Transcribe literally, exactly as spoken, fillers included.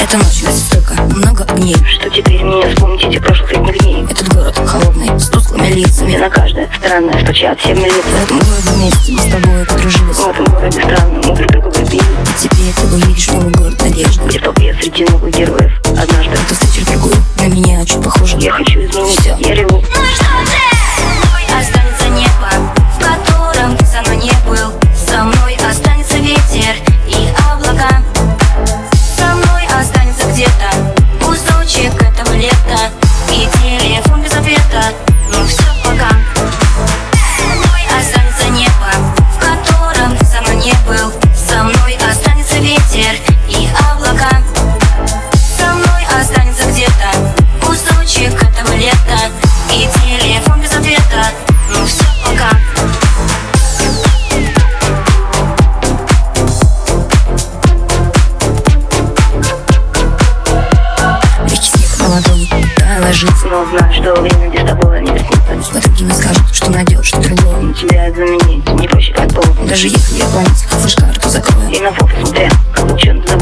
Эта ночь гасит столько, много огней, что теперь мне вспомнить эти прошлых летних дней. Этот город холодный, с тусклыми лицами, на каждое странное стучат все милиции. В этом городе вместе мы с тобой подружились. В этом городе странно мы друг друга влюбились. И теперь ты увидишь новый город надежды, где в толпе среди новых героев однажды ты встретишь другую, на меня чуть похоже. Я хочу изменить, Всё. я реву. Ну что же, со мной останется небо, в котором ты со мной не был. Со мной останется ветер и облака. Со мной останется где-то кусочек этого лета и телефон без ответа. Ну все, пока. Со мной останется небо, в котором ты со мной не был. Со мной останется ветер и облака. Со мной останется где-то кусочек этого лета и телефон без ответа. Ну все, пока. Легкий снег на ладони, да, ложится. Но знаю, что время без тобой не приснится. Но другим скажут, что найдешь, что другого. Но тебя заменить не проще, как пол. Даже если я память, как флеш-карту закрою. И на фото смотря, как учен